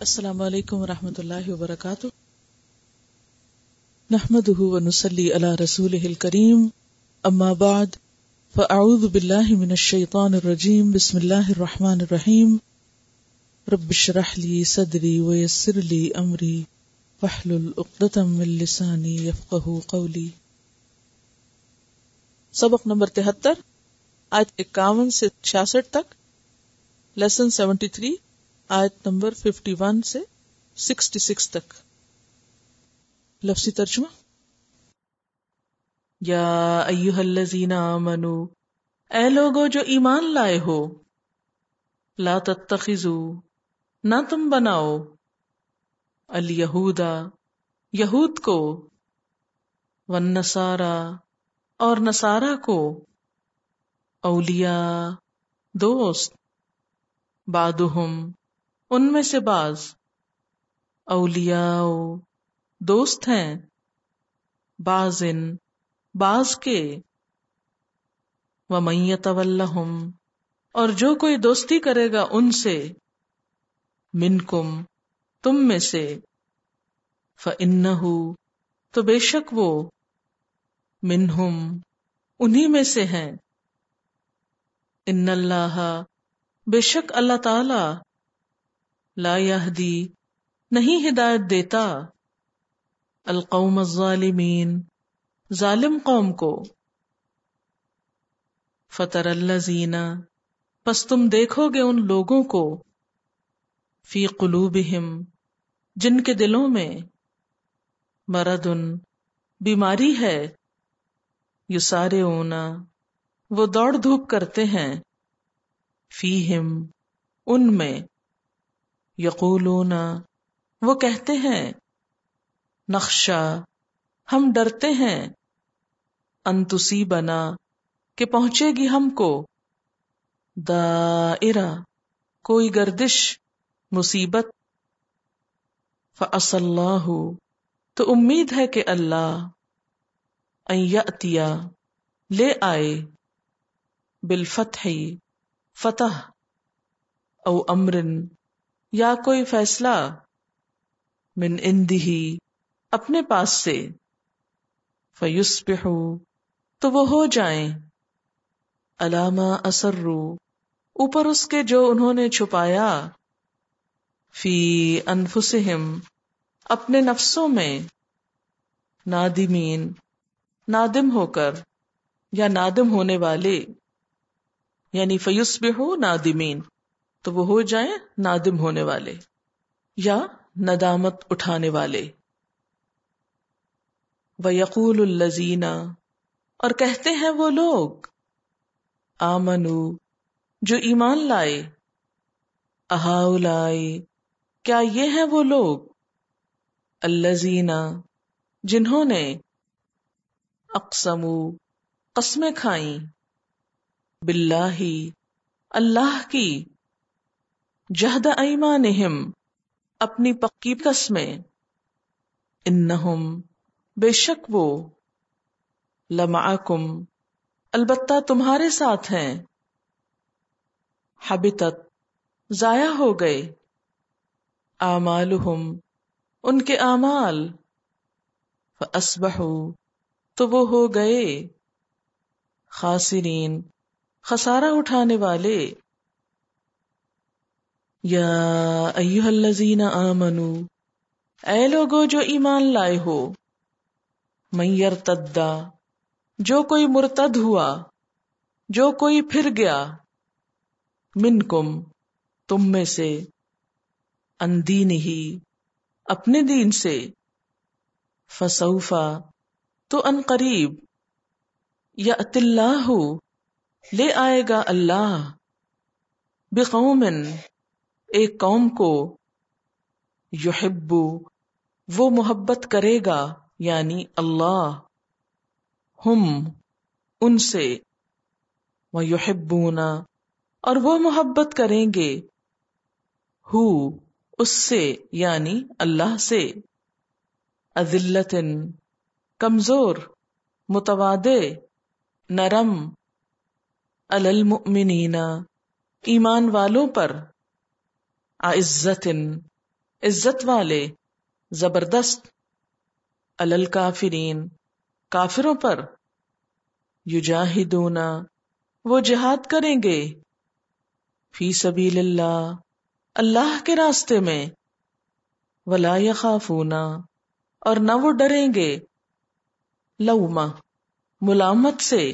السلام علیکم ورحمۃ اللہ وبرکاتہ. نحمده ونصلی علی رسولہ الکریم. اما بعد فاعوذ باللہ من الشیطان الرجیم. بسم اللہ الرحمن الرحیم. رب اشرح لی صدری ویسر لی امری واحلل عقدۃ من لسانی یفقہوا قولی. سبق نمبر 73 آیت 51 سے 66 تک. لیسن 73 آیت نمبر 51 سے 66 تک. لفظی ترجمہ. یا ایھا الذین آمنوا، اے لوگو جو ایمان لائے ہو، لا تتخذوا، نہ تم بناؤ، الیہودا، یہود کو، والنصارى، اور نصارہ کو، اولیاء، دوست، بعضهم، ان میں سے بعض، اولیاء، دوست ہیں، بعضن، بعض کے، ومن یتولہم، اور جو کوئی دوستی کرے گا ان سے، منکم، تم میں سے، فإنہ، تو بے شک وہ، منہم، انہی میں سے ہیں، ان اللہ، بے شک اللہ تعالی، لا یہدی، نہیں ہدایت دیتا، القوم الظالمین، ظالم قوم کو. فتر الذین، پس تم دیکھو گے ان لوگوں کو، فی قلوبہم، جن کے دلوں میں، مرض، بیماری ہے، یسارعون، وہ دوڑ دھوپ کرتے ہیں، فیہم، ان میں، یقولون، وہ کہتے ہیں، نخشا، ہم ڈرتے ہیں، ان تصیبنا، کہ پہنچے گی ہم کو، دائرہ، کوئی گردش، مصیبت، فعسى اللہ، تو امید ہے کہ اللہ، ان یأتی، لے آئے، بالفتح، فتح، او امر، یا کوئی فیصلہ، من عندہ، اپنے پاس سے، فیصبحوا، تو وہ ہو جائیں، علی ما اسروا، اوپر اس کے جو انہوں نے چھپایا، فی انفسہم، اپنے نفسوں میں، نادمین، نادم ہو کر، یا نادم ہونے والے، یعنی فیصبحوا نادمین، تو وہ ہو جائیں نادم ہونے والے یا ندامت اٹھانے والے. وَيَقُولُ الَّذِينَ، اور کہتے ہیں وہ لوگ، آمنوا، جو ایمان لائے، اہؤلاء، کیا یہ ہیں وہ لوگ، الذین، جنہوں نے، اقسموا، قسمیں کھائیں، باللہ، اللہ کی، جہد ایمانہم، اپنی پکی قسمیں، انہم، بے شک وہ، لمعکم، البتہ تمہارے ساتھ ہیں، حبطت، ضائع ہو گئے، اعمالہم، ان کے اعمال، فاصبحوا، تو وہ ہو گئے، خاسرین، خسارہ اٹھانے والے. یا ایھا الذین آمنوا، اے لوگو جو ایمان لائے ہو، من یرتد، جو کوئی مرتد ہوا، جو کوئی پھر گیا، منکم، تم میں سے، عن دینہ، اپنے دین سے، فسوف، تو ان قریب، یأتی اللہ، لے آئے گا اللہ، بقوم، ایک قوم کو، یحب، وہ محبت کرے گا، یعنی اللہ، ہم، ان سے، ویحبون، اور وہ محبت کریں گے، ہو، اس سے، یعنی اللہ سے، اذلۃ، کمزور، متواضع، نرم، علی المؤمنین، ایمان والوں پر، اعزۃ، عزت والے، زبردست، علل کافرین، کافروں پر، یجاہدون، وہ جہاد کریں گے، فی سبیل اللہ، اللہ کے راستے میں، ولا یخافون، اور نہ وہ ڈریں گے، لوما، ملامت سے،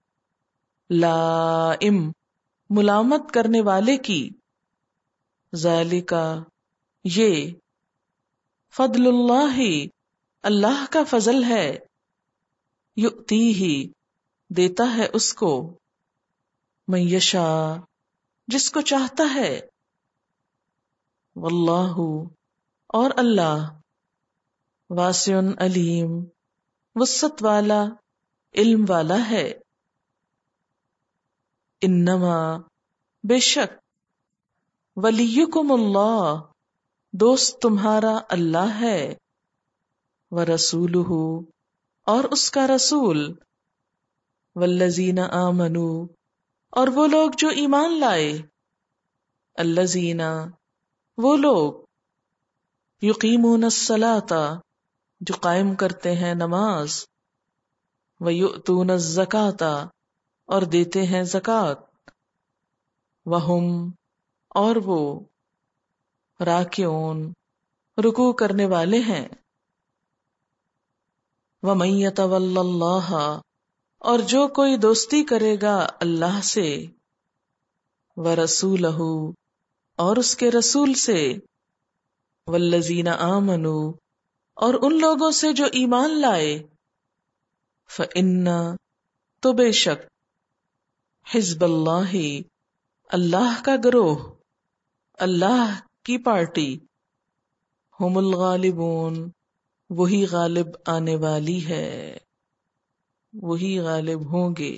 لائم، ملامت کرنے والے کی، ذالکا، یہ، فضل اللہ، اللہ کا فضل ہے، یؤتیہ، دیتا ہے اس کو، من یشاء، جس کو چاہتا ہے، واللہ، اور اللہ، واسع علیم، وسعت والا، علم والا ہے، انما، بے شک، ولیکم اللہ، دوست تمہارا اللہ ہے، ورسولہ، اور اس کا رسول، والذین آمنوا، اور وہ لوگ جو ایمان لائے، الذین، وہ لوگ، یقیمون الصلاۃ، جو قائم کرتے ہیں نماز، ویؤتون الزکاۃ، اور دیتے ہیں زکوٰۃ، وہم، اور وہ، راکعون، رکوع کرنے والے ہیں، ومن یتول اللہ، اور جو کوئی دوستی کرے گا اللہ سے، ورسولہ، اور اس کے رسول سے، والذین آمنوا، اور ان لوگوں سے جو ایمان لائے، فإن، تو بے شک، حزب اللہ، اللہ کا گروہ، اللہ کی پارٹی، ہم الغالبون، وہی غالب آنے والی ہے، وہی غالب ہوں گے۔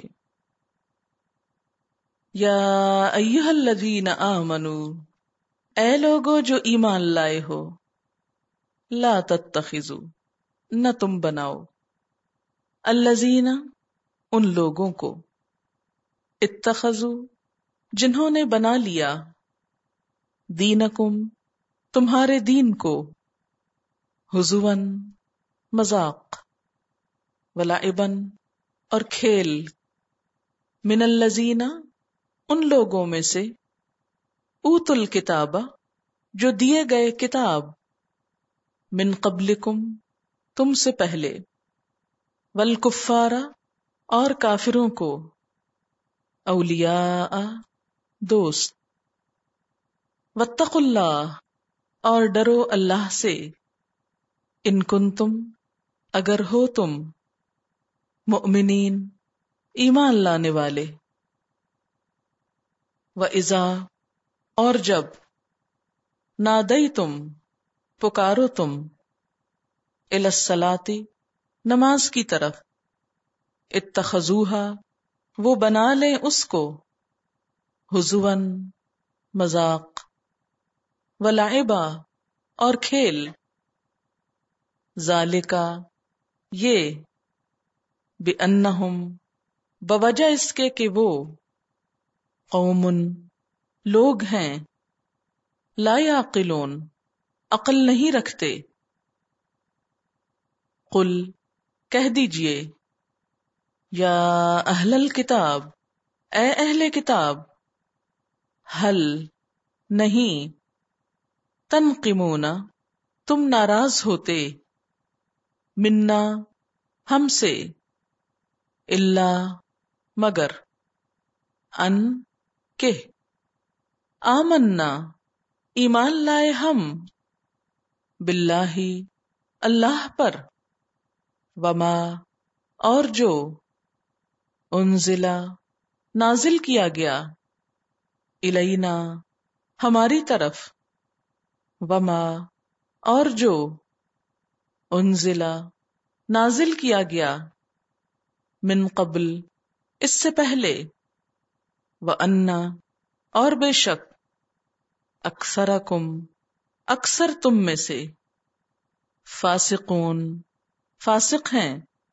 یا ایہا الذین آمنوا، اے لوگو جو ایمان لائے ہو، لا تتخذوا، نہ تم بناؤ، الذین، ان لوگوں کو، اتخذوا، جنہوں نے بنا لیا، دینکم، تمہارے دین کو، ہزواً، مذاق، ولعباً، اور کھیل، من الذین، ان لوگوں میں سے، اوتوا الکتاب، جو دیے گئے کتاب، من قبلکم، تم سے پہلے، والکفار، اور کافروں کو، اولیاء، دوست، واتقوا اللہ، اور ڈرو اللہ سے، ان کنتم، اگر ہو تم، مؤمنین، ایمان لانے والے، وَإِذَا، اور جب، نادیتم، پکارو تم، الی الصلاۃ، نماز کی طرف، اتخذوها، وہ بنا لیں اس کو، ہزواً، مذاق، ولعبا، اور کھیل، ذالکا، یہ، بِأَنَّهُمْ، بوجہ اس کے کہ وہ، قوم، لوگ ہیں، لا یعقلون، عقل نہیں رکھتے، قل، کہہ دیجئے، یا اہل الکتاب، اے اہل کتاب، حل، نہیں، تنقمون، تم ناراض ہوتے، منا، ہم سے، الا، مگر، ان، کہ، آمنا، ایمان لائے ہم، باللہ، اللہ پر، وما، اور جو، انزلہ، نازل کیا گیا، الینا، ہماری طرف، وما، اور جو، انزلہ، نازل کیا گیا، من قبل، اس سے پہلے، وَأَنَّ، اور بے شک، اکثرکم، اکثر تم میں سے، فاسقون، فاسق ہیں،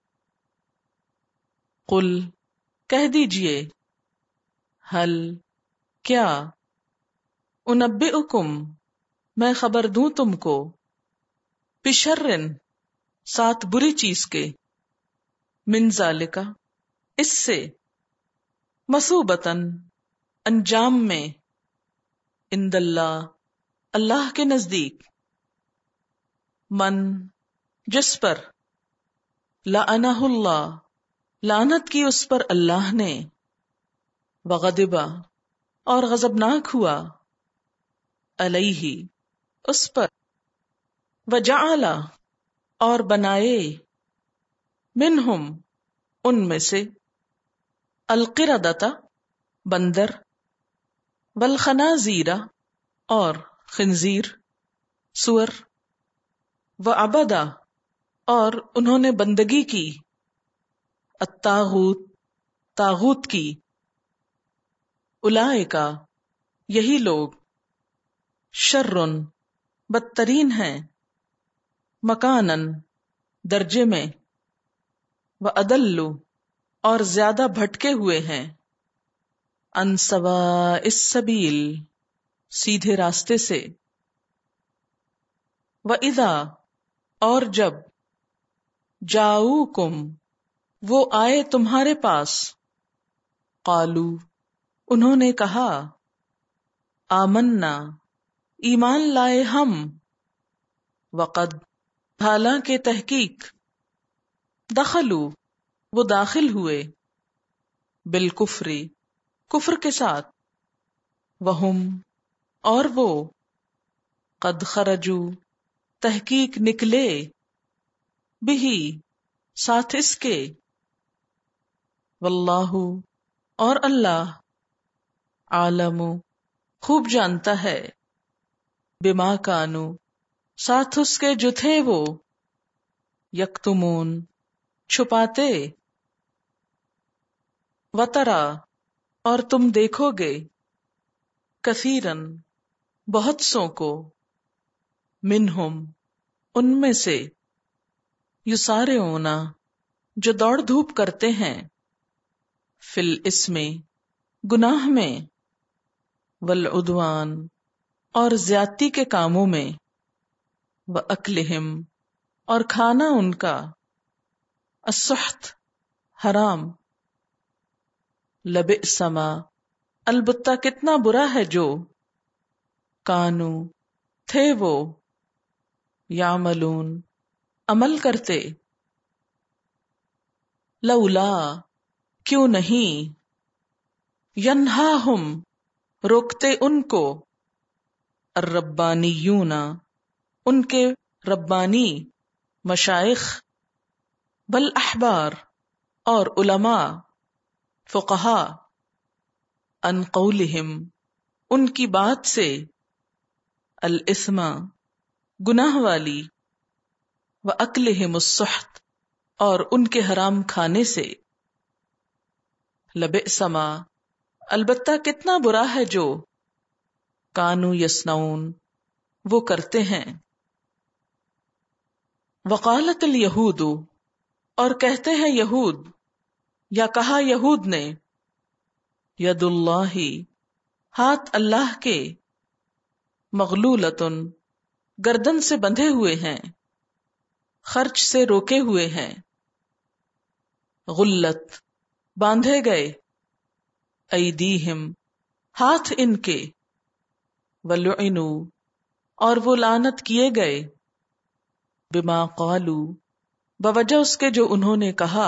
قل، کہہ دیجئے، حل، کیا، انبئکم، میں خبر دوں تم کو، بشرن ساتھ بری چیز کے، من ذالکا اس سے، مثوبتن انجام میں، عند اللہ اللہ کے نزدیک، من جس پر، لعنہ اللہ لعنت کی اس پر اللہ نے، وغضبا اور غضبناک ہوا، علیہ اس پر، وجعل اور بنائے، منہم ان میں سے، القردۃ بندر، والخنازیر اور خنزیر سور، وعبدا اور انہوں نے بندگی کی، الطاغوت طاغوت کی، اولئک یہی لوگ، شرٌ بدترین ہیں، مکانن درجے میں، وَأَضَلُّ اور زیادہ بھٹکے ہوئے ہیں، عن سواء السبیل سیدھے راستے سے، وَإِذَا اور جب، جاؤکم وہ آئے تمہارے پاس، قالو انہوں نے کہا، آمنا ایمان لائے ہم، وقد حالانکہ تحقیق، دخلو وہ داخل ہوئے، بالکفر کفر کے ساتھ، وہم اور وہ، قد خرجو تحقیق نکلے، بہی ساتھ اس کے، واللہ اور اللہ، عالم خوب جانتا ہے، بما کانو ساتھ اس کے جو تھے وہ، یکتمون چھپاتے، وترا اور تم دیکھو گے، کثیرن بہت سو کو، منہم ان میں سے، یسارعون جو دوڑ دھوپ کرتے ہیں، فی الاسم گناہ میں، والعدوان اور زیادتی کے کاموں میں، وَأَكْلِهِمْ اور کھانا ان کا، السحت حرام، لبئس ما البتہ کتنا برا ہے جو، کانو تھے وہ، یعملون عمل کرتے، لولا کیوں نہیں، ینہاہم روکتے ان کو، الربانیون ان کے ربانی مشائخ، والاحبار اور علماء فقہاء، عن قولہم ان کی بات سے، الاثم گناہ والی، واکلہم السحت اور ان کے حرام کھانے سے، لبئس ما البتہ کتنا برا ہے جو، کانو یصنعون وہ کرتے ہیں، وقالت الیہود اور کہتے ہیں یہود، یا کہا یہود نے، ید اللہ ہاتھ اللہ کے، مغلولۃ گردن سے بندھے ہوئے ہیں، خرچ سے روکے ہوئے ہیں، غلت باندھے گئے، ایدیہم ہاتھ ان کے، وَلُعِنُوا اور وہ لعنت کیے گئے، بما قالو بوجہ اس کے جو انہوں نے کہا،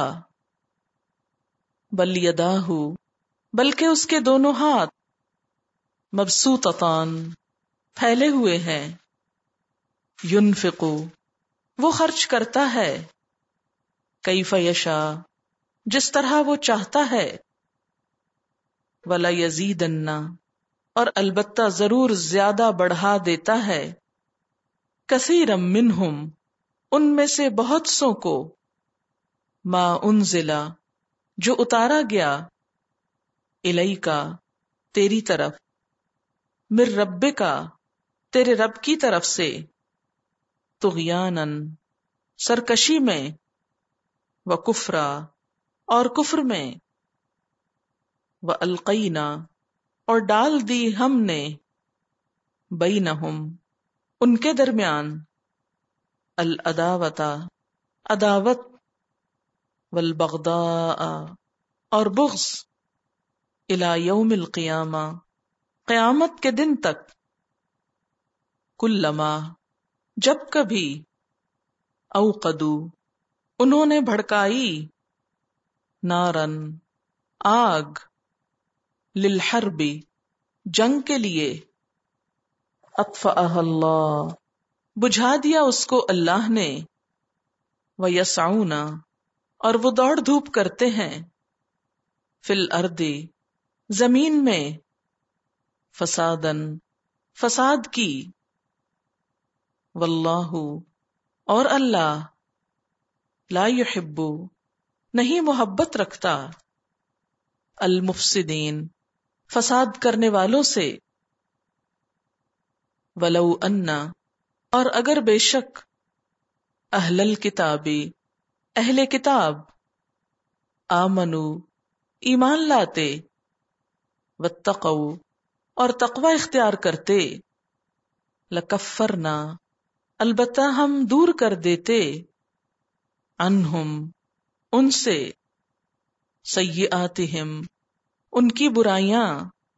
بل یداہ بلکہ اس کے دونوں ہاتھ، مبسوطتان پھیلے ہوئے ہیں، ينفق وہ خرچ کرتا ہے، کیف یشاء جس طرح وہ چاہتا ہے، وَلَيَزِيدَنَّ اور البتہ ضرور زیادہ بڑھا دیتا ہے، کثیرا منہم ان میں سے بہت سو کو، ما انزلا جو اتارا گیا، الیکا تیری طرف، من ربکا تیرے رب کی طرف سے، طغیانا سرکشی میں، وکفرا اور کفر میں، وَأَلْقَيْنَا اور ڈال دی ہم نے، بینہم ان کے درمیان العداوت عداوت والبغضاء اور بغض الی یوم القیامہ قیامت کے دن تک کلما جب کبھی اوقدو انہوں نے بھڑکائی نارن آگ للحرب جنگ کے لیے اطفأها اللہ بجھا دیا اس کو اللہ نے وَيَسْعُونَ اور وہ دوڑ دھوپ کرتے ہیں فی الارض زمین میں فسادن فساد کی واللہ اور اللہ لا یحب نہیں محبت رکھتا المفسدین فساد کرنے والوں سے ولو انا اور اگر بے شک اہل الکتابی اہل کتاب آمنو ایمان لاتے واتقوا اور تقوی اختیار کرتے لکفرنا البتہ ہم دور کر دیتے عنہم ان سے سیئاتہم ان کی برائیاں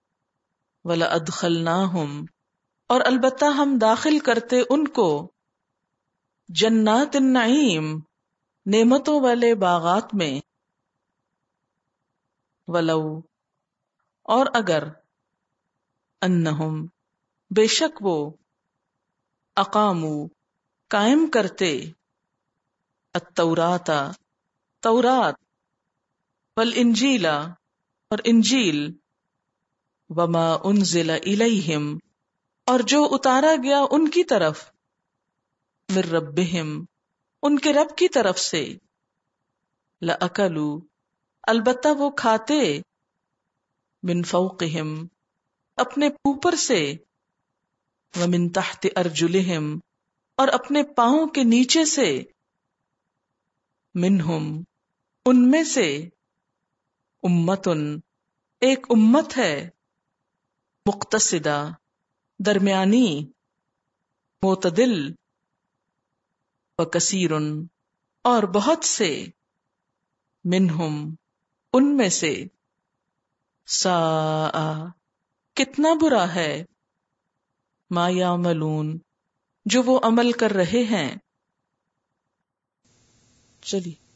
ولادخلناہم اور البتہ ہم داخل کرتے ان کو جنات النعیم نعمتوں والے باغات میں ولو اور اگر انہم بے شک وہ اقامو قائم کرتے التوراۃ تورات والانجیل اور انجیل وما انزل الیہم اور جو اتارا گیا ان کی طرف من ربہم ان کے رب کی طرف سے لأکلوا البتہ وہ کھاتے من فوقہم اپنے اوپر سے ومن تحت ارجلہم اور اپنے پاؤں کے نیچے سے منہم ان میں سے امتن ایک امت ہے مقتصدہ درمیانی معتدل وکثیر اور بہت سے منہم ان میں سے ساء کتنا برا ہے ما یعملون جو وہ عمل کر رہے ہیں. چلیے